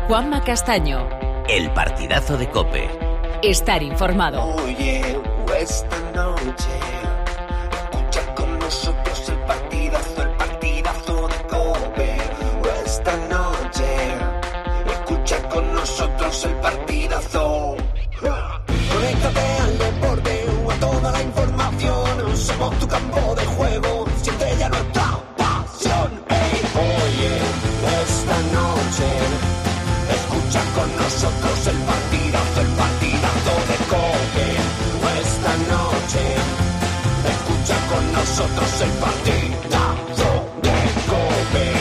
Juanma Castaño. El partidazo de COPE. Estar informado. Oye, esta noche escucha con nosotros el partidazo de COPE. Esta noche escucha con nosotros el partidazo. Conéctate al deporte o a toda la información. Somos tu campo de juego, siente ya nuestra pasión. Hey, oye, esta noche escucha con nosotros el partidazo de COPE. Esta noche escucha con nosotros el partidazo de COPE.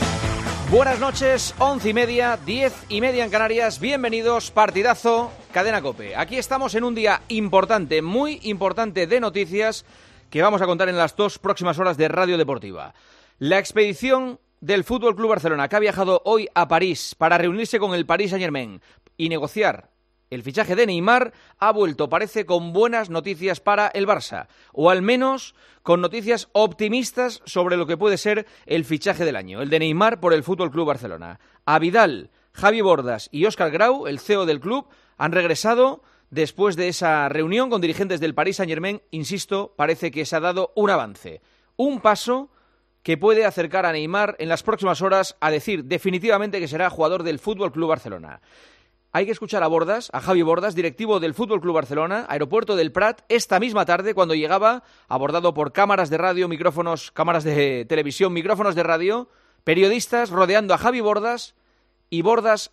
Buenas noches, 11:30, 10:30 en Canarias. Bienvenidos, partidazo, Cadena COPE. Aquí estamos en un día importante, muy importante de noticias que vamos a contar en las 2 próximas horas de Radio Deportiva. La expedición del Fútbol Club Barcelona, que ha viajado hoy a París para reunirse con el Paris Saint-Germain y negociar el fichaje de Neymar, ha vuelto, parece, con buenas noticias para el Barça, o al menos con noticias optimistas sobre lo que puede ser el fichaje del año, el de Neymar por el Fútbol Club Barcelona. A Vidal, Javi Bordas y Óscar Grau, el CEO del club, han regresado después de esa reunión con dirigentes del Paris Saint-Germain. Insisto, parece que se ha dado un avance, un paso que puede acercar a Neymar en las próximas horas a decir definitivamente que será jugador del Fútbol Club Barcelona. Hay que escuchar a Bordas, a Javi Bordas, directivo del Fútbol Club Barcelona, aeropuerto del Prat, esta misma tarde, cuando llegaba, abordado por cámaras de radio, micrófonos, cámaras de televisión, micrófonos de radio, periodistas rodeando a Javi Bordas, y Bordas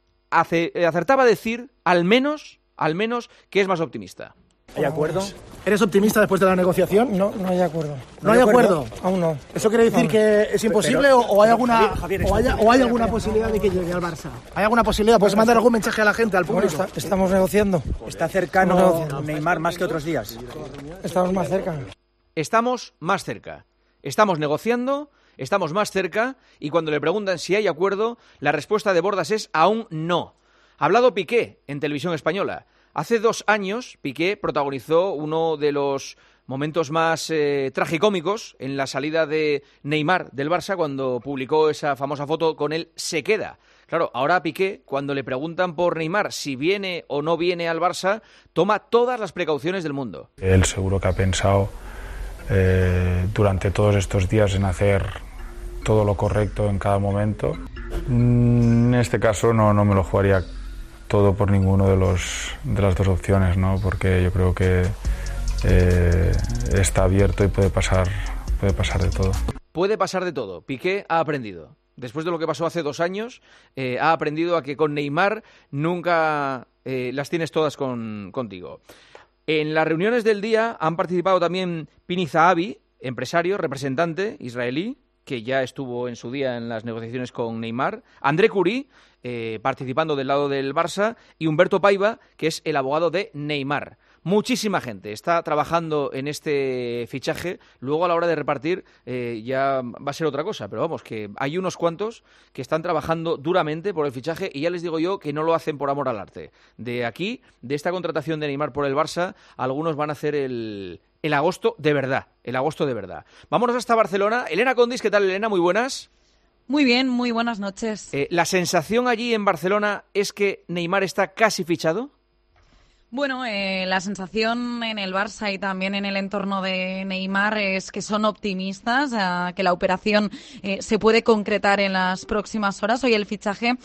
acertaba a decir, al menos, que es más optimista. ¿Hay acuerdo? ¿Eres optimista después de la negociación? No hay acuerdo. ¿No hay acuerdo? Aún no. ¿Eso quiere decir que es imposible o hay alguna alguna posibilidad de que llegue al Barça? ¿Hay alguna posibilidad? ¿Puedes mandar algún mensaje a la gente, al público? Bueno, estamos negociando. ¿Está cercano Neymar más que otros días? Estamos más cerca. Estamos más cerca. Estamos negociando, estamos más cerca, y cuando le preguntan si hay acuerdo, la respuesta de Bordas es aún no. Ha hablado Piqué en Televisión Española. Hace 2 años, Piqué protagonizó uno de los momentos más tragicómicos en la salida de Neymar del Barça, cuando publicó esa famosa foto con él se queda. Claro, ahora Piqué, cuando le preguntan por Neymar si viene o no viene al Barça, toma todas las precauciones del mundo. Él seguro que ha pensado durante todos estos días en hacer todo lo correcto en cada momento. En este caso no me lo jugaría todo por ninguno de las dos opciones, ¿no? Porque yo creo que está abierto y puede pasar de todo. Puede pasar de todo. Piqué ha aprendido. Después de lo que pasó hace 2 años, ha aprendido a que con Neymar nunca las tienes todas contigo. En las reuniones del día han participado también Pini Zahavi, empresario, representante israelí, que ya estuvo en su día en las negociaciones con Neymar, André Curí, participando del lado del Barça, y Humberto Paiva, que es el abogado de Neymar. Muchísima gente está trabajando en este fichaje. Luego, a la hora de repartir, ya va a ser otra cosa, pero vamos, que hay unos cuantos que están trabajando duramente por el fichaje, y ya les digo yo que no lo hacen por amor al arte. De aquí, de esta contratación de Neymar por el Barça, algunos van a hacer el agosto de verdad, Vámonos hasta Barcelona. Elena Condis, ¿qué tal, Elena? Muy buenas. Muy bien, muy buenas noches. ¿La sensación allí en Barcelona es que Neymar está casi fichado? Bueno, la sensación en el Barça y también en el entorno de Neymar es que son optimistas, que la operación se puede concretar en las próximas horas. Hoy el fichaje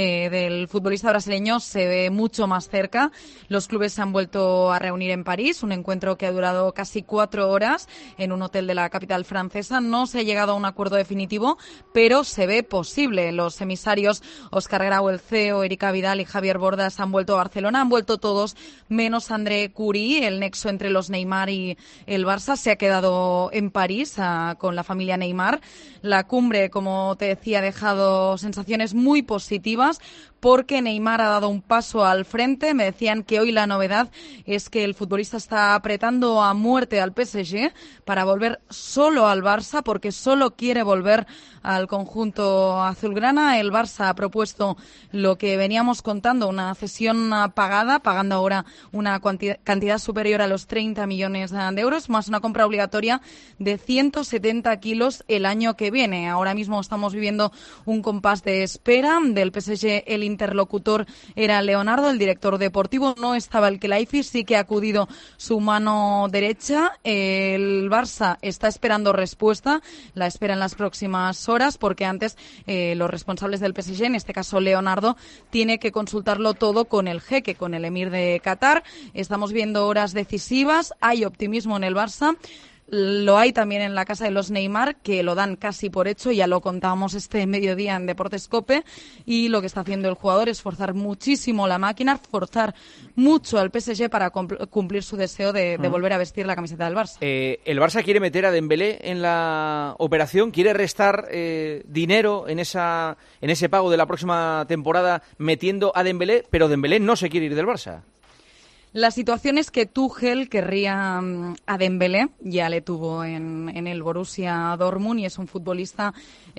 del futbolista brasileño se ve mucho más cerca. Los clubes se han vuelto a reunir en París, un encuentro que ha durado casi 4 horas en un hotel de la capital francesa. No se ha llegado a un acuerdo definitivo, pero se ve posible. Los emisarios Óscar Grau, el CEO, Erika Vidal y Javier Bordas han vuelto a Barcelona, han vuelto todos menos André Curí. El nexo entre los Neymar y el Barça se ha quedado en París con la familia Neymar. La cumbre, como te decía, ha dejado sensaciones muy positivas porque Neymar ha dado un paso al frente. Me decían que hoy la novedad es que el futbolista está apretando a muerte al PSG para volver solo al Barça, porque solo quiere volver al conjunto azulgrana. El Barça ha propuesto lo que veníamos contando, una cesión pagada, pagando ahora una cantidad superior a los 30 millones de euros, más una compra obligatoria de 170 kilos el año que viene. Ahora mismo estamos viviendo un compás de espera del PSG, el interlocutor era Leonardo, el director deportivo. No estaba el Khelaifi, sí que ha acudido su mano derecha. El Barça está esperando respuesta, la espera en las próximas horas, porque antes los responsables del PSG, en este caso Leonardo, tiene que consultarlo todo con el jeque, con el emir de Qatar. Estamos viendo horas decisivas, hay optimismo en el Barça. Lo hay también en la casa de los Neymar, que lo dan casi por hecho, ya lo contábamos este mediodía en Deportes COPE, y lo que está haciendo el jugador es forzar muchísimo la máquina, forzar mucho al PSG para cumplir su deseo de volver a vestir la camiseta del Barça. ¿El Barça quiere meter a Dembélé en la operación? ¿Quiere restar dinero en ese pago de la próxima temporada metiendo a Dembélé? Pero Dembélé no se quiere ir del Barça. La situación es que Tuchel querría a Dembélé, ya le tuvo en el Borussia Dortmund y es un futbolista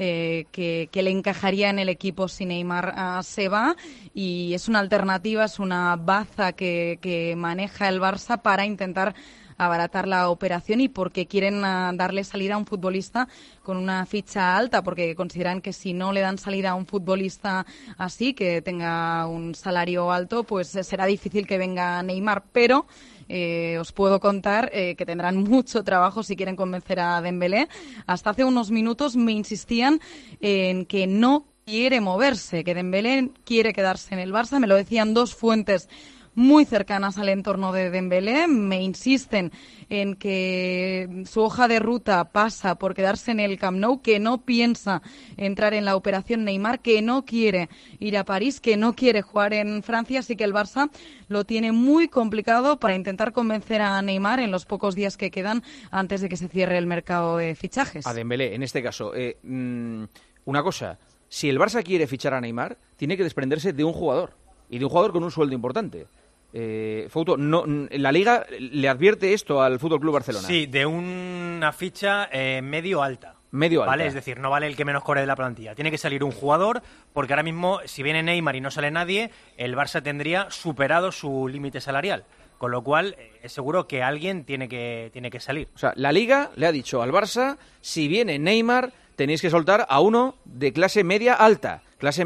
que le encajaría en el equipo si Neymar se va, y es una alternativa, es una baza que maneja el Barça para intentar abaratar la operación y porque quieren darle salida a un futbolista con una ficha alta, porque consideran que si no le dan salida a un futbolista así, que tenga un salario alto, pues será difícil que venga Neymar, pero os puedo contar que tendrán mucho trabajo si quieren convencer a Dembélé. Hasta hace unos minutos me insistían en que no quiere moverse, que Dembélé quiere quedarse en el Barça. Me lo decían dos fuentes muy cercanas al entorno de Dembélé. Me insisten en que su hoja de ruta pasa por quedarse en el Camp Nou, que no piensa entrar en la operación Neymar, que no quiere ir a París, que no quiere jugar en Francia, así que el Barça lo tiene muy complicado para intentar convencer a Neymar en los pocos días que quedan antes de que se cierre el mercado de fichajes. A Dembélé, en este caso, una cosa, si el Barça quiere fichar a Neymar, tiene que desprenderse de un jugador, y de un jugador con un sueldo importante. Fouto, la Liga le advierte esto al Fútbol Club Barcelona. Sí, de una ficha medio alta. Medio alta. ¿Vale? Es decir, no vale el que menos cobre de la plantilla. Tiene que salir un jugador, porque ahora mismo, si viene Neymar y no sale nadie, el Barça tendría superado su límite salarial. Con lo cual, es seguro que alguien tiene que salir. O sea, la Liga le ha dicho al Barça, si viene Neymar, tenéis que soltar a uno de clase media alta.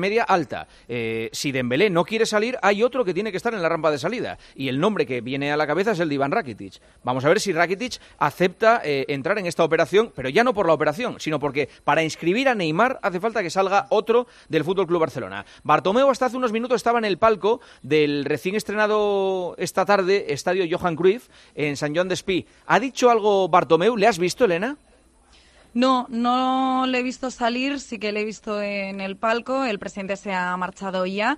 Si Dembélé no quiere salir, hay otro que tiene que estar en la rampa de salida. Y el nombre que viene a la cabeza es el de Iván Rakitic. Vamos a ver si Rakitic acepta entrar en esta operación, pero ya no por la operación, sino porque para inscribir a Neymar hace falta que salga otro del Fútbol Club Barcelona. Bartomeu hasta hace unos minutos estaba en el palco del recién estrenado esta tarde Estadio Johan Cruyff en Sant Joan d'Espí. ¿Ha dicho algo Bartomeu? ¿Le has visto, Elena? No le he visto salir, sí que le he visto en el palco. El presidente se ha marchado ya.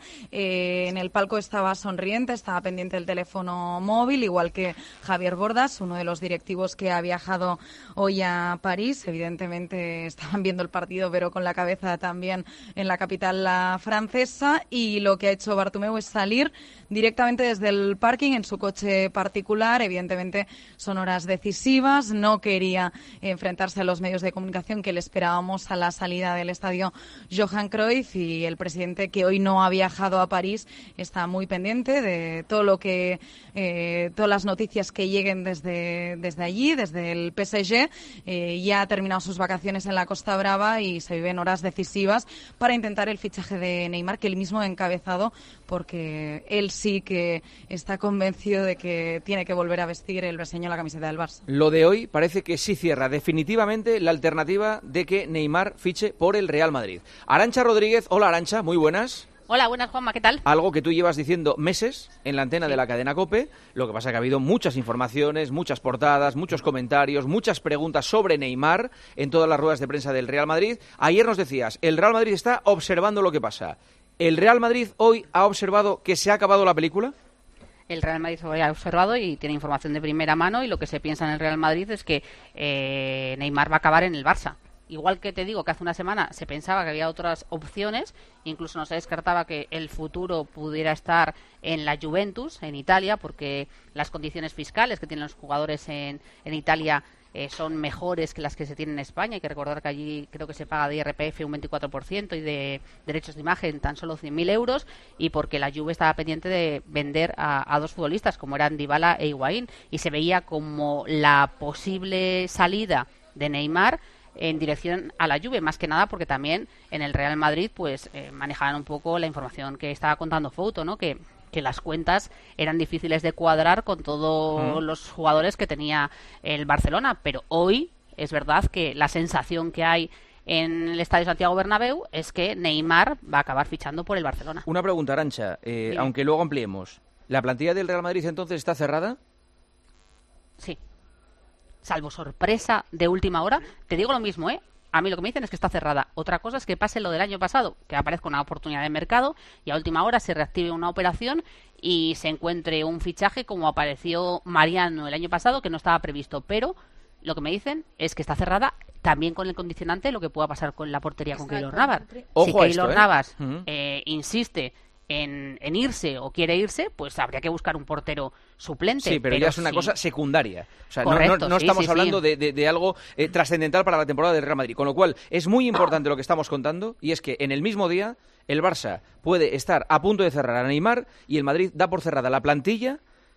En el palco estaba sonriente, estaba pendiente del teléfono móvil, igual que Javier Bordas, uno de los directivos que ha viajado hoy a París. Evidentemente estaban viendo el partido, pero con la cabeza también en la capital francesa. Y lo que ha hecho Bartomeu es salir directamente desde el parking en su coche particular. Evidentemente son horas decisivas. No quería enfrentarse a los medios de comunicación que le esperábamos a la salida del estadio Johan Cruyff, y el presidente, que hoy no ha viajado a París, está muy pendiente de todo lo que todas las noticias que lleguen desde allí, desde el PSG. Ya ha terminado sus vacaciones en la Costa Brava y se viven horas decisivas para intentar el fichaje de Neymar, que él mismo ha encabezado, porque él sí que está convencido de que tiene que volver a vestir el brasileño la camiseta del Barça. Lo de hoy parece que sí cierra definitivamente la alternativa de que Neymar fiche por el Real Madrid. Arantxa Rodríguez, hola Arantxa, muy buenas. Hola, buenas Juanma, ¿qué tal? Algo que tú llevas diciendo meses en la antena de la cadena COPE, lo que pasa es que ha habido muchas informaciones, muchas portadas, muchos comentarios, muchas preguntas sobre Neymar en todas las ruedas de prensa del Real Madrid. Ayer nos decías, el Real Madrid está observando lo que pasa. ¿El Real Madrid hoy ha observado que se ha acabado la película? El Real Madrid hoy ha observado y tiene información de primera mano, y lo que se piensa en el Real Madrid es que Neymar va a acabar en el Barça. Igual que te digo que hace una semana se pensaba que había otras opciones, incluso no se descartaba que el futuro pudiera estar en la Juventus, en Italia, porque las condiciones fiscales que tienen los jugadores en Italia son mejores que las que se tienen en España. Hay que recordar que allí creo que se paga de IRPF un 24% y de derechos de imagen tan solo 100.000 euros, y porque la Juve estaba pendiente de vender a dos futbolistas como eran Dybala e Higuaín, y se veía como la posible salida de Neymar en dirección a la Juve, más que nada porque también en el Real Madrid pues manejaban un poco la información que estaba contando Fouto, ¿no? Que las cuentas eran difíciles de cuadrar con todos los jugadores que tenía el Barcelona, pero hoy es verdad que la sensación que hay en el Estadio Santiago Bernabéu es que Neymar va a acabar fichando por el Barcelona. Una pregunta, Arantxa, aunque luego ampliemos. ¿La plantilla del Real Madrid entonces está cerrada? Sí. Salvo sorpresa de última hora, te digo lo mismo, a mí lo que me dicen es que está cerrada. Otra cosa es que pase lo del año pasado, que aparezca una oportunidad de mercado y a última hora se reactive una operación y se encuentre un fichaje como apareció Mariano el año pasado, que no estaba previsto. Pero lo que me dicen es que está cerrada también con el condicionante de lo que pueda pasar con la portería con Keylor Navas. Si Keylor Navas insiste en irse o quiere irse, pues habría que buscar un portero suplente. Sí, pero ya es una cosa secundaria. O sea, correcto, no estamos hablando de algo trascendental para la temporada del Real Madrid. Con lo cual, es muy importante lo que estamos contando, y es que en el mismo día el Barça puede estar a punto de cerrar a Neymar y el Madrid da por cerrada la plantilla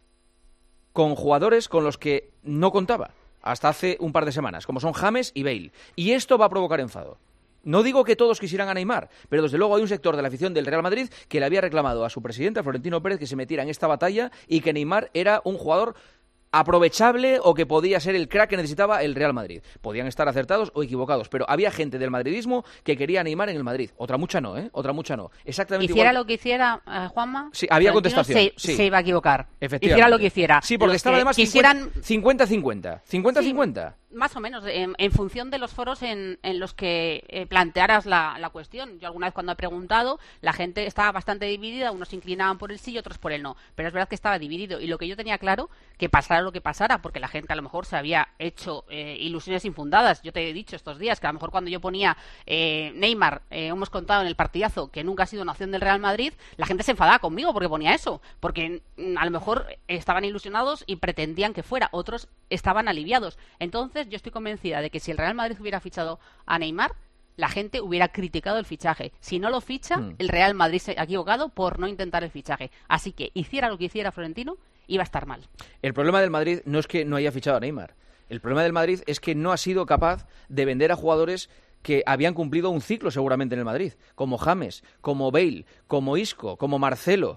con jugadores con los que no contaba hasta hace un par de semanas, como son James y Bale. Y esto va a provocar enfado. No digo que todos quisieran a Neymar, pero desde luego hay un sector de la afición del Real Madrid que le había reclamado a su presidente, a Florentino Pérez, que se metiera en esta batalla y que Neymar era un jugador aprovechable o que podía ser el crack que necesitaba el Real Madrid. Podían estar acertados o equivocados, pero había gente del madridismo que quería a Neymar en el Madrid. Otra mucha no, Otra mucha no. Exactamente hiciera igual. Lo que hiciera Juanma, sí, había contestación. Se iba a equivocar. Efectivamente. Hiciera lo que hiciera. Sí, porque estaba además 50-50. 50-50. Más o menos, en función de los foros en los que plantearas la cuestión. Yo alguna vez cuando he preguntado, la gente estaba bastante dividida, unos se inclinaban por el sí y otros por el no. Pero es verdad que estaba dividido. Y lo que yo tenía claro, que pasara lo que pasara, porque la gente a lo mejor se había hecho ilusiones infundadas. Yo te he dicho estos días que a lo mejor cuando yo ponía Neymar, hemos contado en el partidazo que nunca ha sido una opción del Real Madrid, la gente se enfadaba conmigo porque ponía eso. Porque a lo mejor estaban ilusionados y pretendían que fuera. Otros estaban aliviados. Entonces, yo estoy convencida de que si el Real Madrid hubiera fichado a Neymar, la gente hubiera criticado el fichaje. Si no lo ficha, el Real Madrid se ha equivocado por no intentar el fichaje. Así que hiciera lo que hiciera Florentino, iba a estar mal. El problema del Madrid no es que no haya fichado a Neymar. El problema del Madrid es que no ha sido capaz de vender a jugadores que habían cumplido un ciclo seguramente en el Madrid, como James, como Bale, como Isco, como Marcelo.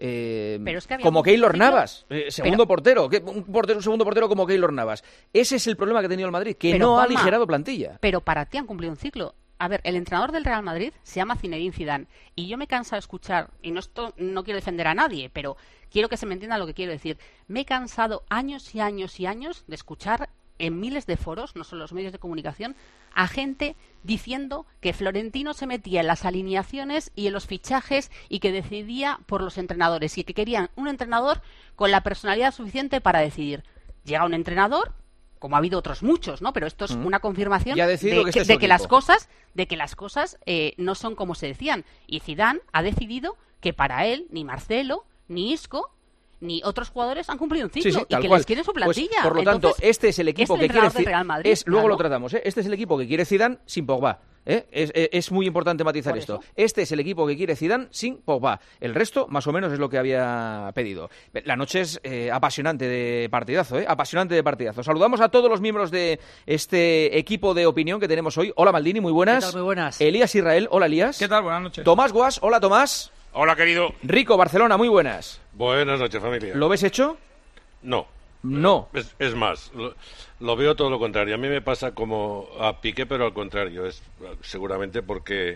Como Keylor Navas, segundo portero, un segundo portero como Keylor Navas. Ese es el problema que ha tenido el Madrid, que no ha aligerado plantilla. Pero para ti han cumplido un ciclo. A ver, el entrenador del Real Madrid se llama Zinedine Zidane y yo me canso de escuchar, y no quiero defender a nadie, pero quiero que se me entienda lo que quiero decir. Me he cansado años y años y años de escuchar en miles de foros, no solo los medios de comunicación, a gente diciendo que Florentino se metía en las alineaciones y en los fichajes y que decidía por los entrenadores y que querían un entrenador con la personalidad suficiente para decidir. Llega un entrenador, como ha habido otros muchos, ¿no? Pero esto es una confirmación de que las cosas no son como se decían. Y Zidane ha decidido que para él ni Marcelo, ni Isco, ni otros jugadores han cumplido un ciclo y que les quieren su plantilla. Pues, por lo tanto, este es el equipo que quiere Real Madrid. Luego lo tratamos, Este es el equipo que quiere Zidane sin Pogba. Es muy importante matizar esto. Este es el equipo que quiere Zidane sin Pogba. El resto, más o menos, es lo que había pedido. La noche es apasionante de partidazo, apasionante de partidazo. Saludamos a todos los miembros de este equipo de opinión que tenemos hoy. Hola, Maldini, muy buenas. ¿Qué tal? Muy buenas. Elías Israel, hola, Elías. ¿Qué tal? Buenas noches. Tomás Guas, hola, Tomás. Hola, querido. Rico, Barcelona, muy buenas. Buenas noches, familia. ¿Lo ves hecho? No. No. Es más, lo veo todo lo contrario. A mí me pasa como a Piqué, pero al contrario. Es seguramente porque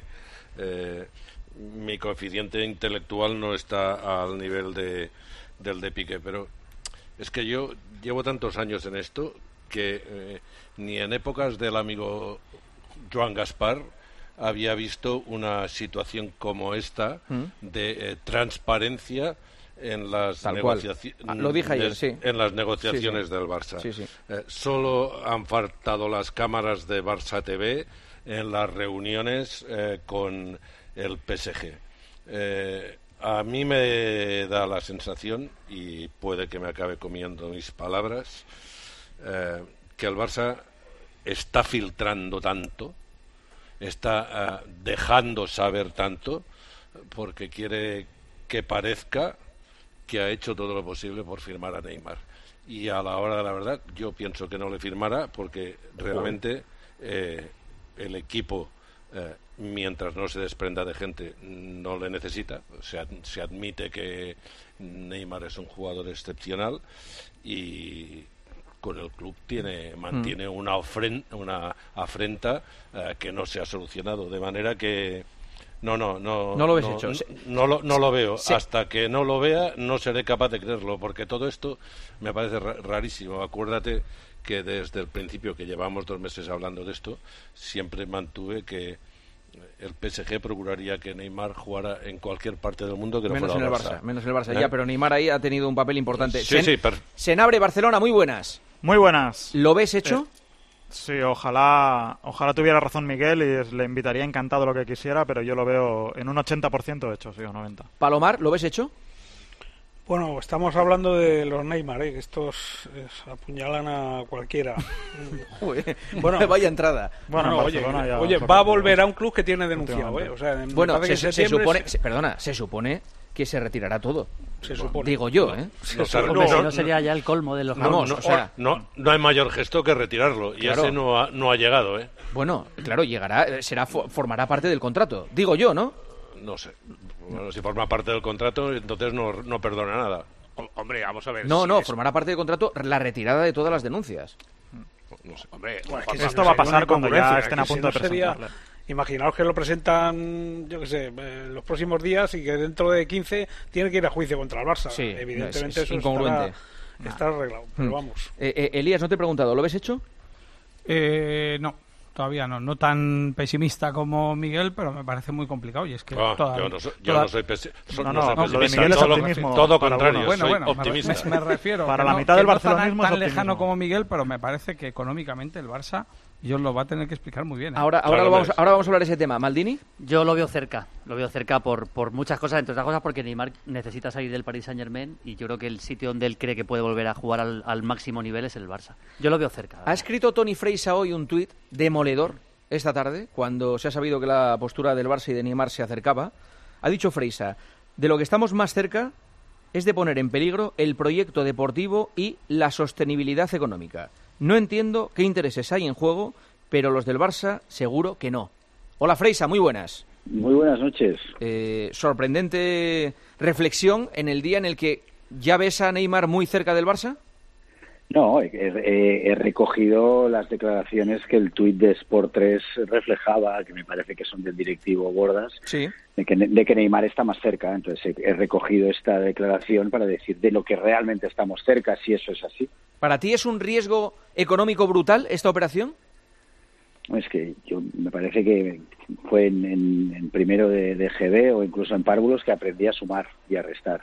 mi coeficiente intelectual no está al nivel del de Piqué. Pero es que yo llevo tantos años en esto que ni en épocas del amigo Joan Gaspar había visto una situación como esta de transparencia en las negociaciones. Lo dije ayer, sí. En las negociaciones del Barça. Sí, sí. Solo han faltado las cámaras de Barça TV en las reuniones con el PSG. A mí me da la sensación, y puede que me acabe comiendo mis palabras, que el Barça está filtrando tanto, está dejando saber tanto, porque quiere que parezca que ha hecho todo lo posible por firmar a Neymar. Y a la hora de la verdad, yo pienso que no le firmará, porque realmente el equipo, mientras no se desprenda de gente, no le necesita. Se admite que Neymar es un jugador excepcional y con el club mantiene una afrenta que no se ha solucionado, de manera que no lo ves hecho. No lo veo. Sí. Hasta que no lo vea no seré capaz de creerlo, porque todo esto me parece rarísimo. Acuérdate que desde el principio, que llevamos 2 meses hablando de esto, siempre mantuve que el PSG procuraría que Neymar jugara en cualquier parte del mundo que no menos fuera en el Barça. Menos en el Barça, ya, pero Neymar ahí ha tenido un papel importante. Senabre, Barcelona, muy buenas. Muy buenas. ¿Lo ves hecho? Sí, ojalá tuviera razón Miguel y le invitaría encantado lo que quisiera, pero yo lo veo en un 80% hecho, sí, o 90%. Palomar, ¿lo ves hecho? Bueno, estamos hablando de los Neymar, que estos apuñalan a cualquiera. Bueno, vaya entrada. Bueno, oye, va a volver a un club que tiene denunciado, O sea, bueno, se supone que se retirará todo. Se supone. Digo yo, No sería ya el colmo de los... No hay mayor gesto que retirarlo, y claro. Ese no ha llegado, Bueno, claro, llegará, formará parte del contrato. Digo yo, ¿no? No sé. Bueno, si forma parte del contrato, entonces no perdona nada. Hombre, vamos a ver. Formará parte del contrato la retirada de todas las denuncias. No sé. Hombre, esto va a pasar cuando ya estén a punto de presentarle. Imaginaos que lo presentan, yo qué sé, los próximos días y que dentro de 15 tiene que ir a juicio contra el Barça. Sí, evidentemente es incongruente. Está arreglado, pero vamos. Elías, no te he preguntado, ¿lo ves hecho? No. Todavía no tan pesimista como Miguel, pero me parece muy complicado. Y es que yo no soy pesimista. Lo de Miguel es optimismo. Todo contrario, soy optimista. Me refiero para la mitad del barcelonismo tan lejano como Miguel, pero me parece que económicamente el Barça Dios lo va a tener que explicar muy bien. Ahora vamos a hablar de ese tema. ¿Maldini? Yo lo veo cerca por muchas cosas, entre otras cosas porque Neymar necesita salir del Paris Saint-Germain y yo creo que el sitio donde él cree que puede volver a jugar al máximo nivel es el Barça. Yo lo veo cerca. Ha escrito Toni Freisa hoy un tuit demoledor esta tarde, cuando se ha sabido que la postura del Barça y de Neymar se acercaba. Ha dicho Freisa, de lo que estamos más cerca es de poner en peligro el proyecto deportivo y la sostenibilidad económica. No entiendo qué intereses hay en juego, pero los del Barça seguro que no. Hola Freisa, muy buenas. Muy buenas noches. Sorprendente reflexión en el día en el que ya ves a Neymar muy cerca del Barça. No, he recogido las declaraciones que el tuit de Sport 3 reflejaba, que me parece que son del directivo Bordas, sí, de que Neymar está más cerca. Entonces he recogido esta declaración para decir de lo que realmente estamos cerca, si eso es así. ¿Para ti es un riesgo económico brutal esta operación? Es que me parece que fue en primero de GB o incluso en párvulos que aprendí a sumar y a restar.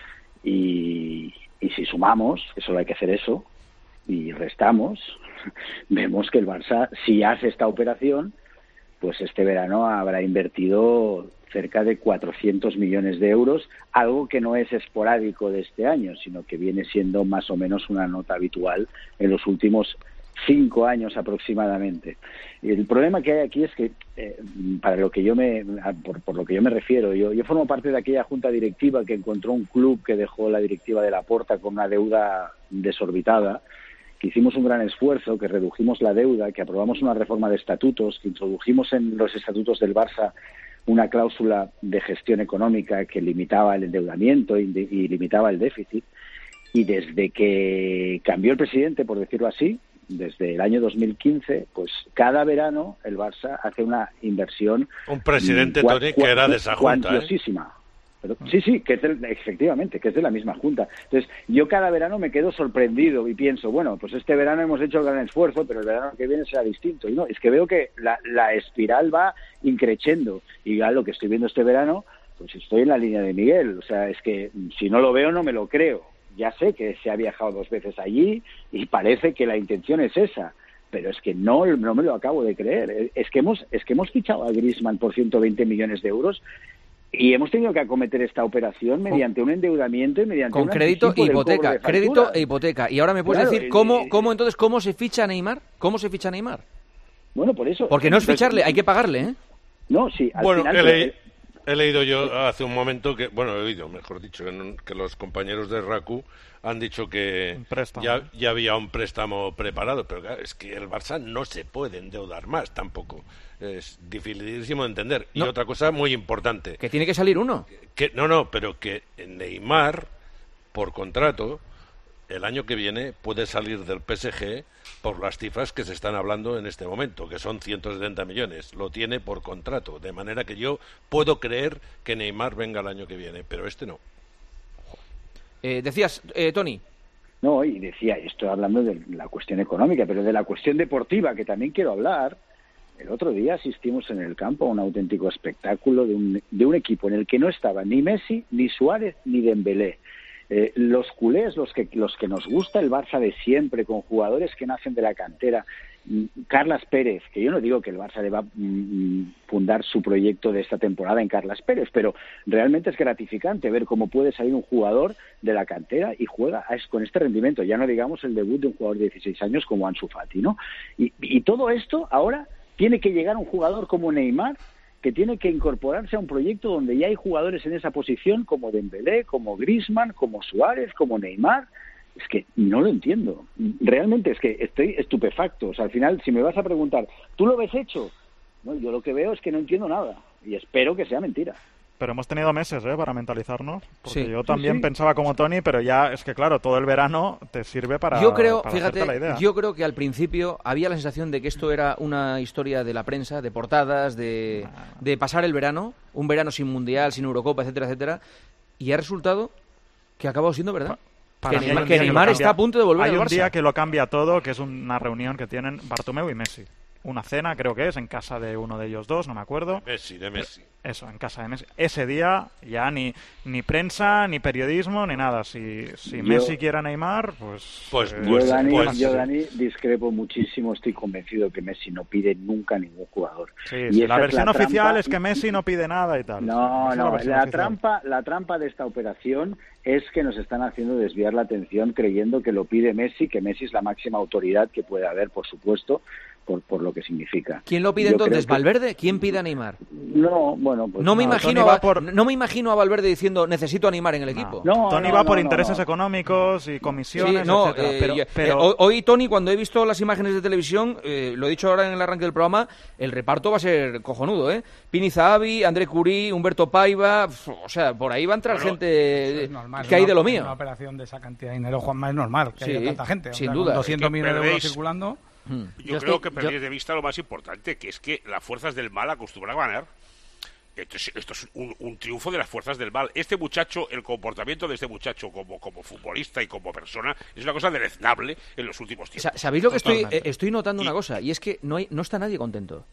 Y si sumamos, que solo hay que hacer eso, y restamos, vemos que el Barça, si hace esta operación, pues este verano habrá invertido cerca de 400 millones de euros, algo que no es esporádico de este año, sino que viene siendo más o menos una nota habitual en los últimos 5 años aproximadamente. Y el problema que hay aquí es que, por lo que yo me refiero, yo formo parte de aquella junta directiva que encontró un club que dejó la directiva de Laporta con una deuda desorbitada, que hicimos un gran esfuerzo, que redujimos la deuda, que aprobamos una reforma de estatutos, que introdujimos en los estatutos del Barça una cláusula de gestión económica que limitaba el endeudamiento y limitaba el déficit. Y desde que cambió el presidente, por decirlo así, desde el año 2015, pues cada verano el Barça hace una inversión... Un presidente, Toni, que era de esa junta, cuantiosísima. Pero, sí, que efectivamente, que es de la misma junta. Entonces, yo cada verano me quedo sorprendido y pienso, bueno, pues este verano hemos hecho el gran esfuerzo, pero el verano que viene será distinto. Y no, es que veo que la espiral va increciendo. Y ya lo que estoy viendo este verano, pues estoy en la línea de Miguel. O sea, es que si no lo veo, no me lo creo. Ya sé que se ha viajado 2 veces allí y parece que la intención es esa, pero es que no me lo acabo de creer. Es que hemos fichado a Griezmann por 120 millones de euros y hemos tenido que acometer esta operación mediante un endeudamiento y mediante con crédito e hipoteca. Y ahora me puedes decir cómo se ficha a Neymar. ¿Cómo se ficha a Neymar? Bueno, por eso. Porque no es ficharle, hay que pagarle, ¿eh? No, sí. Al final, He leído yo hace un momento que, bueno, he oído, mejor dicho, que los compañeros de Raku han dicho que ya había un préstamo preparado, pero claro, es que el Barça no se puede endeudar más tampoco. Es dificilísimo de entender. Y otra cosa muy importante. Que tiene que salir uno. Pero que Neymar, por contrato, el año que viene puede salir del PSG por las cifras que se están hablando en este momento, que son 170 millones. Lo tiene por contrato, de manera que yo puedo creer que Neymar venga el año que viene, pero este no. Decías, Tony. No, y decía, estoy hablando de la cuestión económica, pero de la cuestión deportiva, que también quiero hablar. El otro día asistimos en el campo a un auténtico espectáculo de un equipo en el que no estaba ni Messi, ni Suárez, ni Dembélé. Los culés, los que nos gusta el Barça de siempre, con jugadores que nacen de la cantera, Carlas Pérez, que yo no digo que el Barça deba fundar su proyecto de esta temporada en Carlas Pérez, pero realmente es gratificante ver cómo puede salir un jugador de la cantera y juega con este rendimiento, ya no digamos el debut de un jugador de 16 años como Ansu Fati, ¿no? Y todo esto ahora tiene que llegar un jugador como Neymar, que tiene que incorporarse a un proyecto donde ya hay jugadores en esa posición como Dembélé, como Griezmann, como Suárez, como Neymar. Es que no lo entiendo. Realmente es que estoy estupefacto. O sea, al final, si me vas a preguntar, ¿tú lo ves hecho? No, yo lo que veo es que no entiendo nada y espero que sea mentira. Pero hemos tenido meses para mentalizarnos, porque yo también pensaba como Tony, pero ya es que claro, todo el verano te sirve para hacerte la idea. Yo creo que al principio había la sensación de que esto era una historia de la prensa, de portadas, de pasar el verano, un verano sin Mundial, sin Eurocopa, etcétera, etcétera, y ha resultado que ha acabado siendo verdad. Que Neymar está a punto de volver al Barça. Hay un día que lo cambia todo, que es una reunión que tienen Bartomeu y Messi. Una cena, creo que es, en casa de uno de ellos dos, no me acuerdo. De Messi. Eso, en casa de Messi. Ese día ya ni prensa, ni periodismo, ni nada. Si Messi quiere a Neymar, yo, Dani, discrepo muchísimo. Estoy convencido que Messi no pide nunca a ningún jugador. Sí, la versión oficial es que Messi no pide nada y tal. No, la trampa de esta operación es que nos están haciendo desviar la atención creyendo que lo pide Messi, que Messi es la máxima autoridad que puede haber, por supuesto, por lo que significa. ¿Quién lo pide entonces? ¿Valverde? ¿Quién pide a Neymar? No, bueno, pues no me imagino a Valverde diciendo necesito a Neymar en el equipo. Tony va por intereses económicos y comisiones, pero hoy, Tony, cuando he visto las imágenes de televisión, lo he dicho ahora en el arranque del programa, el reparto va a ser cojonudo, ¿eh? Pini Zahavi, André Curí, Humberto Paiva, o sea, por ahí va a entrar gente normal, que hay de lo mío. Una operación de esa cantidad de dinero, Juanma, es normal que haya tanta gente. Sin duda. 200 millones de euros circulando. Yo creo que perdéis de vista lo más importante, que es que las fuerzas del mal acostumbran a ganar. Esto es un triunfo de las fuerzas del mal. Este muchacho, el comportamiento de este muchacho como futbolista y como persona es una cosa deleznable en los últimos tiempos. ¿Sabéis lo que estoy notando una cosa? Y es que no está nadie contento.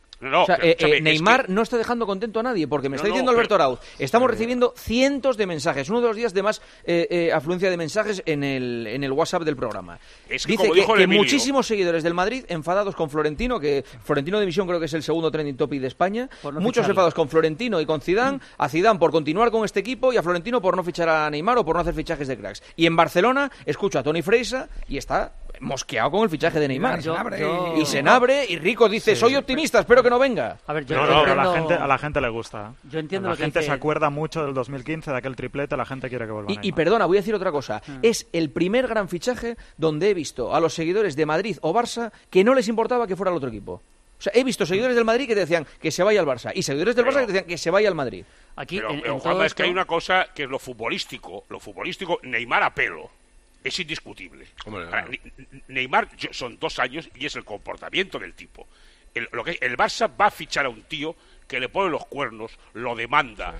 Neymar no está dejando contento a nadie, porque me está diciendo Alberto Arauz, estamos recibiendo cientos de mensajes, uno de los días de más afluencia de mensajes en el WhatsApp del programa. Dice que muchísimos seguidores del Madrid enfadados con Florentino, que Florentino de Misión creo que es el segundo trending topic de España, muchos enfadados con Florentino y con Zidane, a Zidane por continuar con este equipo y a Florentino por no fichar a Neymar o por no hacer fichajes de cracks. Y en Barcelona escucho a Tony Freisa y está mosqueado con el fichaje de Neymar. Y Senabre, y Rico dice, soy optimista, espero que no venga. A ver, a la gente le gusta. Yo entiendo la gente se acuerda mucho del 2015, de aquel triplete, la gente quiere que vuelva. Y perdona, voy a decir otra cosa. Es el primer gran fichaje donde he visto a los seguidores de Madrid o Barça que no les importaba que fuera el otro equipo. O sea, he visto seguidores del Madrid que te decían que se vaya al Barça y seguidores del Barça que te decían que se vaya al Madrid. Pero Juanma, es que hay una cosa que es lo futbolístico, Neymar a pelo. Es indiscutible. Neymar son 2 años y es el comportamiento del tipo. El Barça va a fichar a un tío que le pone los cuernos, lo demanda,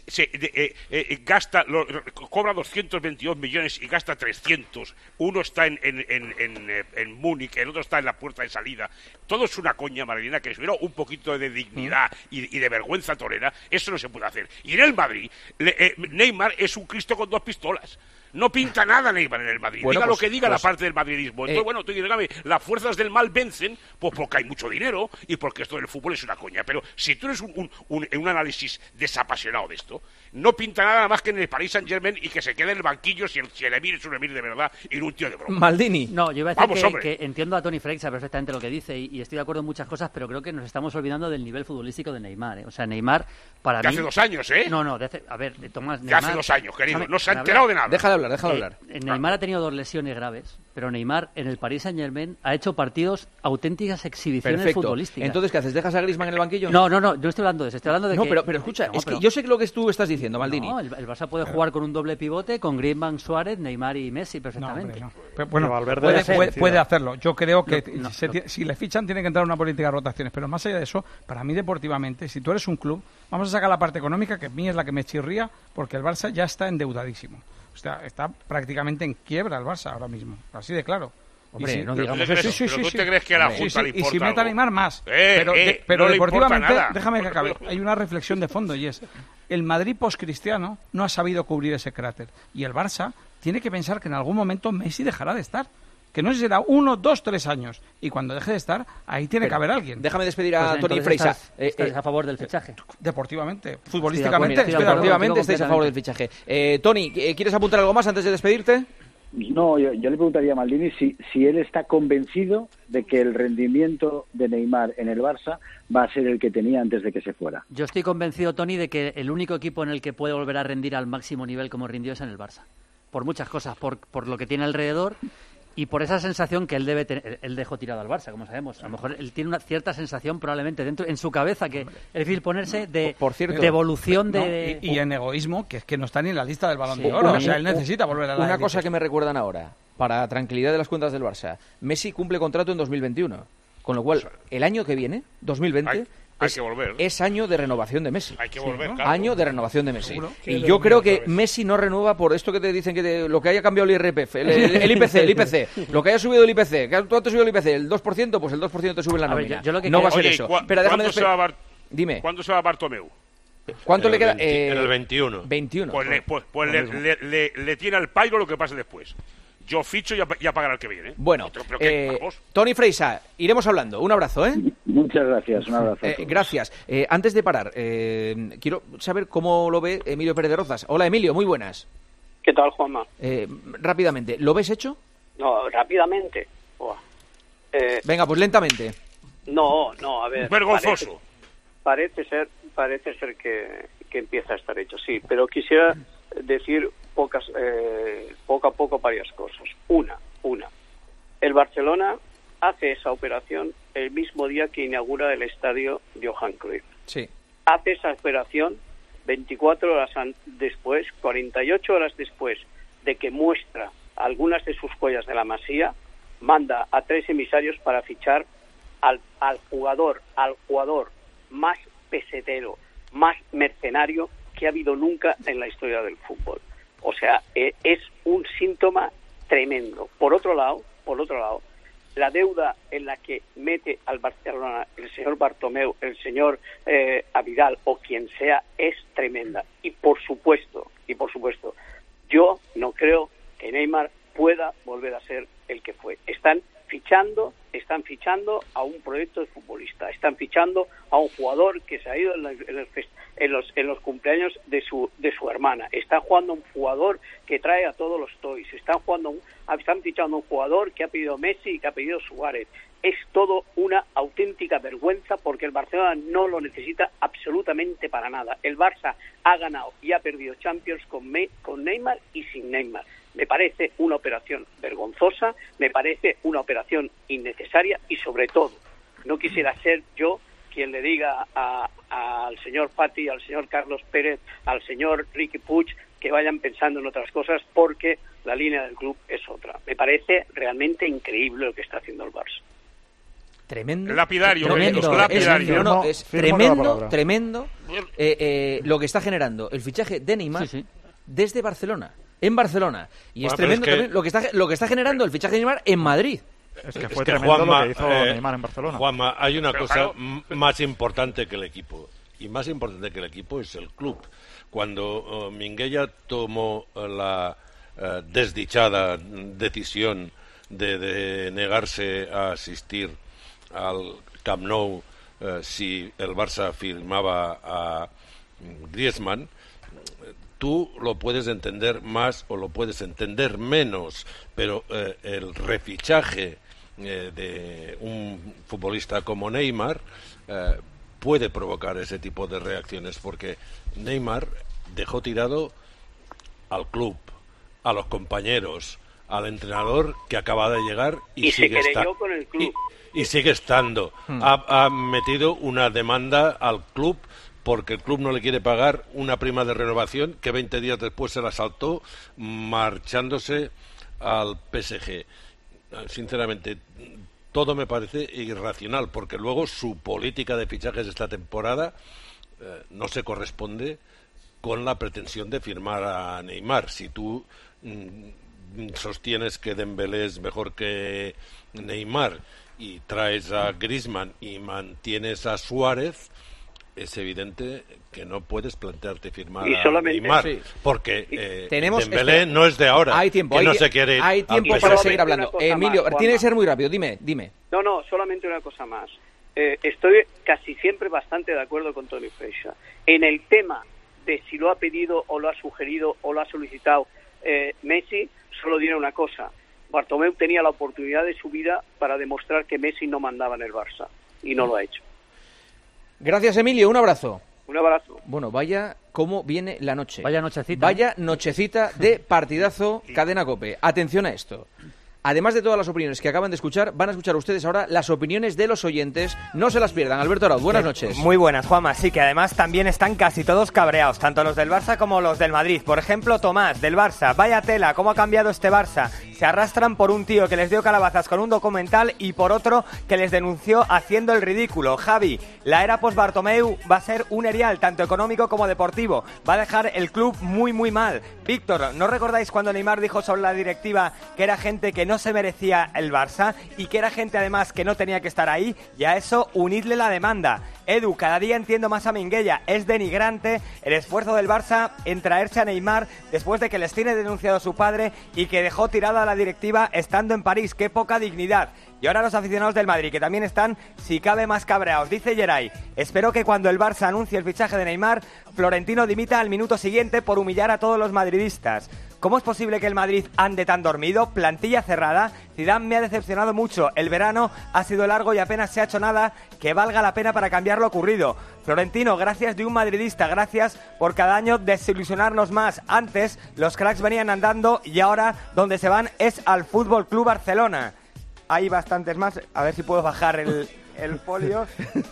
cobra 222 millones y gasta 300. Uno está en Múnich, el otro está en la puerta de salida. Todo es una coña, Marilena, que si hubiera un poquito de dignidad y de vergüenza torera, eso no se puede hacer. Y en el Madrid, Neymar es un Cristo con 2 pistolas. No pinta nada Neymar en el Madrid. Diga lo que diga la parte del madridismo. Entonces, tú dígame, las fuerzas del mal vencen pues porque hay mucho dinero y porque esto del fútbol es una coña. Pero si tú eres haces un análisis desapasionado de esto, no pinta nada más que en el Paris Saint-Germain y que se quede en el banquillo si el emir es un emir de verdad y no un tío de broma. Maldini. No, yo iba a decir Vamos, que entiendo a Toni Freixa perfectamente lo que dice y estoy de acuerdo en muchas cosas, pero creo que nos estamos olvidando del nivel futbolístico de Neymar. O sea, Neymar, para de mí... hace 2 años, ¿eh? No, a ver, Tomás, de Neymar... hace 2 años, querido. Déjame, no se ha enterado de nada. Déjale hablar. Neymar ha tenido 2 lesiones graves, pero Neymar en el Paris Saint-Germain ha hecho partidos auténticas exhibiciones futbolísticas. Entonces, ¿qué haces? ¿Dejas a Griezmann en el banquillo? No, yo estoy hablando de eso. Estoy hablando de no, que... pero escucha, es que yo sé lo que tú estás diciendo, Maldini. No, el Barça puede jugar con un doble pivote, con Griezmann, Suárez, Neymar y Messi perfectamente. Pero, bueno, puede hacerlo. Yo creo que si le fichan tiene que entrar una política de rotaciones, pero más allá de eso, para mí deportivamente, si tú eres un club, vamos a sacar la parte económica, que a mí es la que me chirría, porque el Barça ya está endeudadísimo. O sea, está prácticamente en quiebra el Barça ahora mismo, así de claro. Hombre, no digamos eso. ¿Pero tú te crees que a la Junta le importa y si mete a Neymar más. Pero no deportivamente, le déjame que acabe. Hay una reflexión de fondo y es: el Madrid post-cristiano no ha sabido cubrir ese cráter. Y el Barça tiene que pensar que en algún momento Messi dejará de estar. Que no será 1, 2, 3 años. Y cuando deje de estar, ahí tiene que haber alguien. Déjame despedir a Toni Freixa. ¿Estás a favor del fichaje? Deportivamente, futbolísticamente. Deportivamente estáis a favor del fichaje. Toni, ¿quieres apuntar algo más antes de despedirte? No, yo le preguntaría a Maldini si él está convencido de que el rendimiento de Neymar en el Barça va a ser el que tenía antes de que se fuera. Yo estoy convencido, Toni, de que el único equipo en el que puede volver a rendir al máximo nivel como rindió es en el Barça. Por muchas cosas, por lo que tiene alrededor y por esa sensación que él debe tener. Él dejó tirado al Barça, como sabemos. A lo mejor él tiene una cierta sensación probablemente dentro en su cabeza que es difícil ponerse de evolución de... Y en egoísmo, que es que no está ni en la lista del Balón de Oro. O sea, él necesita volver a la Una élite. cosa que me recuerdan ahora, para tranquilidad de las cuentas del Barça, Messi cumple contrato en 2021, con lo cual el año que viene, 2020... Hay que volver. Es año de renovación de Messi. Hay que volver, claro. Año de renovación de Messi. Y yo creo que Messi no renueva por esto que te dicen que lo que haya cambiado el IRPF, el IPC, lo que haya subido el IPC. ¿Cuánto ha subido el IPC? ¿El 2%? Pues el 2% te sube en la nómina. No va a ser eso. Pero déjame Dime. ¿Cuándo se va Bartomeu? ¿Cuánto le queda? En el 21. 21. Pues le tiene al pairo lo que pase después. Yo ficho y a pagar al que viene. Bueno, Toni Freixa, iremos hablando. Un abrazo, ¿eh? Muchas gracias, un abrazo. Gracias. Antes de parar, quiero saber cómo lo ve Emilio Pérez de Rozas. Hola, Emilio, muy buenas. ¿Qué tal, Juanma? Rápidamente, ¿lo ves hecho? No, rápidamente. Venga, pues lentamente. No, a ver. Vergonzoso. Parece ser que empieza a estar hecho, sí. Pero quisiera decir poco a poco varias cosas. Una. El Barcelona hace esa operación el mismo día que inaugura el estadio Johan Cruyff. Sí. Hace esa operación 24 horas después, 48 horas después de que muestra algunas de sus joyas de la Masía, manda a 3 emisarios para fichar al jugador más pesetero, más mercenario que ha habido nunca en la historia del fútbol. O sea, es un síntoma tremendo. Por otro lado, la deuda en la que mete al Barcelona el señor Bartomeu, el señor Avidal o quien sea es tremenda. Y por supuesto, yo no creo que Neymar pueda volver a ser el que fue. Están fichando a un proyecto de futbolista, están fichando a un jugador que se ha ido en los cumpleaños de su hermana, están jugando a un jugador que trae a todos los toys, están fichando a un jugador que ha pedido Messi y que ha pedido Suárez. Es todo una auténtica vergüenza porque el Barcelona no lo necesita absolutamente para nada. El Barça ha ganado y ha perdido Champions con Neymar y sin Neymar. Me parece una operación vergonzosa, me parece una operación innecesaria y sobre todo, no quisiera ser yo quien le diga al señor Fati, al señor Carlos Pérez, al señor Riqui Puig que vayan pensando en otras cosas porque la línea del club es otra. Me parece realmente increíble lo que está haciendo el Barça. Tremendo. Lapidario. Es tremendo lo que está generando el fichaje de Neymar desde Barcelona. En Barcelona. Y es tremendo también lo que está generando el fichaje de Neymar en Madrid. Es que fue tremendo Juanma, lo que hizo Neymar en Barcelona. Juanma, hay una cosa más importante que el equipo. Y más importante que el equipo es el club. Cuando Minguella tomó la desdichada decisión de negarse a asistir al Camp Nou si el Barça firmaba a Griezmann, tú lo puedes entender más o lo puedes entender menos, pero el refichaje de un futbolista como Neymar puede provocar ese tipo de reacciones, porque Neymar dejó tirado al club, a los compañeros, al entrenador que acaba de llegar y sigue querelló con el club. Y sigue estando. Ha metido una demanda al club porque el club no le quiere pagar una prima de renovación que 20 días después se la saltó marchándose al PSG. Sinceramente, todo me parece irracional, porque luego su política de fichajes esta temporada no se corresponde con la pretensión de firmar a Neymar. Si tú sostienes que Dembélé es mejor que Neymar y traes a Griezmann y mantienes a Suárez, es evidente que no puedes plantearte firmar a Neymar, porque Dembélé no es de ahora. Hay tiempo, no se quiere hay tiempo para seguir hablando. Emilio, tiene que ser muy rápido, dime. No, solamente una cosa más. Estoy casi siempre bastante de acuerdo con Toni Freixa. En el tema de si lo ha pedido o lo ha sugerido o lo ha solicitado Messi, solo diré una cosa. Bartomeu tenía la oportunidad de su vida para demostrar que Messi no mandaba en el Barça, y no lo ha hecho. Gracias, Emilio, un abrazo. Un abrazo. Bueno, vaya cómo viene la noche. Vaya nochecita. Vaya nochecita de partidazo Cadena COPE. Atención a esto. Además de todas las opiniones que acaban de escuchar, van a escuchar ustedes ahora las opiniones de los oyentes. No se las pierdan. Alberto Arauz, buenas noches. Muy buenas, Juanma. Sí, que además también están casi todos cabreados, tanto los del Barça como los del Madrid. Por ejemplo, Tomás, del Barça. Vaya tela, cómo ha cambiado este Barça. Se arrastran por un tío que les dio calabazas con un documental y por otro que les denunció haciendo el ridículo. Javi, la era post-Bartomeu va a ser un erial, tanto económico como deportivo. Va a dejar el club muy, muy mal. Víctor, ¿no recordáis cuando Neymar dijo sobre la directiva que era gente que no se merecía el Barça y que era gente además que no tenía que estar ahí? Y a eso unidle la demanda. Edu, cada día entiendo más a Minguella. Es denigrante el esfuerzo del Barça en traerse a Neymar después de que les tiene denunciado a su padre y que dejó tirada a la directiva estando en París. ¡Qué poca dignidad! Y ahora los aficionados del Madrid, que también están, si cabe, más cabreados. Dice Geray, espero que cuando el Barça anuncie el fichaje de Neymar, Florentino dimita al minuto siguiente por humillar a todos los madridistas. ¿Cómo es posible que el Madrid ande tan dormido? Plantilla cerrada. Zidane me ha decepcionado mucho. El verano ha sido largo y apenas se ha hecho nada que valga la pena para cambiar lo ocurrido. Florentino, gracias de un madridista, gracias por cada año desilusionarnos más. Antes los cracks venían andando y ahora donde se van es al Fútbol Club Barcelona. Hay bastantes más. A ver si puedo bajar el folio.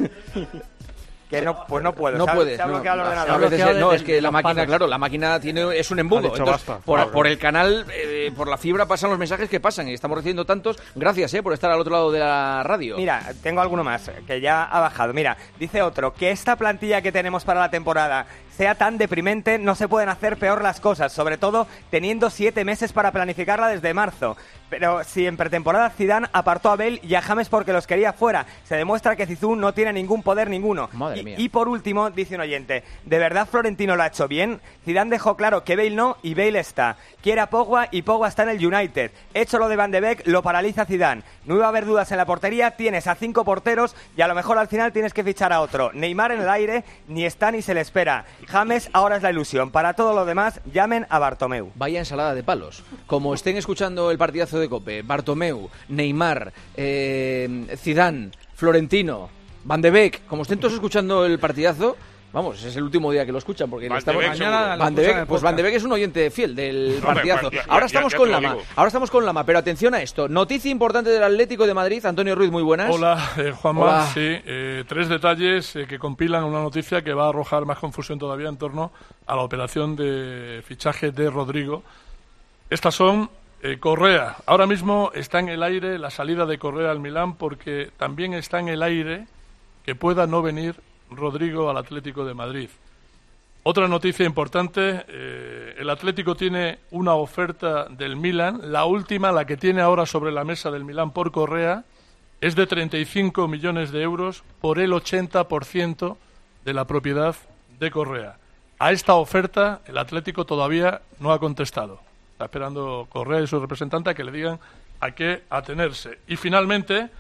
Que no, pues no puedo. No puedes. Se ha bloqueado el ordenador. A veces no, es que la máquina, claro, la máquina es un embudo. Entonces, basta, por el canal, por la fibra pasan los mensajes que pasan y estamos recibiendo tantos. Gracias por estar al otro lado de la radio. Mira, tengo alguno más que ya ha bajado. Mira, dice otro, que esta plantilla que tenemos para la temporada sea tan deprimente, no se pueden hacer peor las cosas, sobre todo teniendo 7 meses para planificarla desde marzo. Pero si en pretemporada Zidane apartó a Bale y a James porque los quería fuera, se demuestra que Zizou no tiene ningún poder ninguno. Madre mía. Y por último, dice un oyente, ¿de verdad Florentino lo ha hecho bien? Zidane dejó claro que Bale no y Bale está. Quiere a Pogba y Pogba está en el United. Hecho lo de Van de Beek, lo paraliza Zidane. No iba a haber dudas en la portería, tienes a 5 porteros y a lo mejor al final tienes que fichar a otro. Neymar en el aire, ni está ni se le espera. James ahora es la ilusión. Para todo lo demás, llamen a Bartomeu. Vaya ensalada de palos. Como estén escuchando el partidazo de COPE, Bartomeu, Neymar, Zidane, Florentino, Van de Beek, como estén todos escuchando el partidazo, vamos, es el último día que lo escuchan porque Van estamos de Beek, Van de Beek es un oyente fiel del partidazo. Ahora estamos con Lama, pero atención a esto. Noticia importante del Atlético de Madrid. Antonio Ruiz, muy buenas. Hola, Juanma. Sí, 3 detalles que compilan una noticia que va a arrojar más confusión todavía en torno a la operación de fichaje de Rodrigo. Estas son Correa. Ahora mismo está en el aire la salida de Correa al Milán porque también está en el aire que pueda no venir Rodrigo al Atlético de Madrid. Otra noticia importante, el Atlético tiene una oferta del Milan, la última, la que tiene ahora sobre la mesa del Milán por Correa, es de 35 millones de euros por el 80% de la propiedad de Correa. A esta oferta el Atlético todavía no ha contestado. Está esperando Correa y su representante a que le digan a qué atenerse. Y finalmente,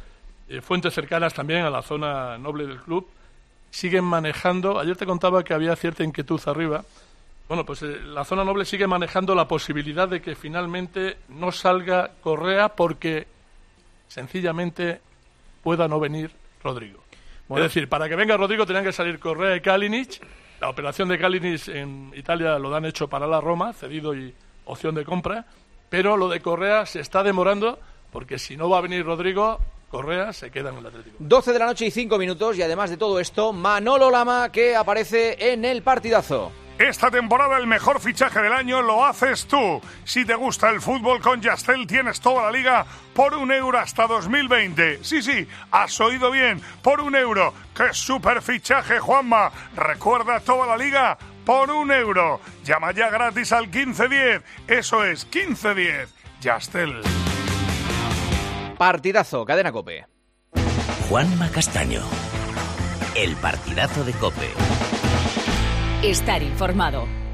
fuentes cercanas también a la zona noble del club siguen manejando. Ayer te contaba que había cierta inquietud arriba. Bueno, pues la zona noble sigue manejando la posibilidad de que finalmente no salga Correa porque sencillamente pueda no venir Rodrigo. Bueno. Es decir, para que venga Rodrigo tenían que salir Correa y Kalinic. La operación de Kalinic en Italia lo han hecho para la Roma, cedido y opción de compra, pero lo de Correa se está demorando porque si no va a venir Rodrigo, Correa se queda en el Atlético. 12 de la noche y 5 minutos y además de todo esto, Manolo Lama que aparece en el partidazo. Esta temporada el mejor fichaje del año lo haces tú. Si te gusta el fútbol, con Yastel tienes toda la liga por €1 hasta 2020. Sí, has oído bien, por €1. ¡Qué súper fichaje, Juanma! Recuerda, toda la liga por €1. Llama ya gratis al 1510. Eso es, 1510. Yastel. Partidazo, Cadena COPE. Juanma Castaño. El partidazo de COPE. Estar informado.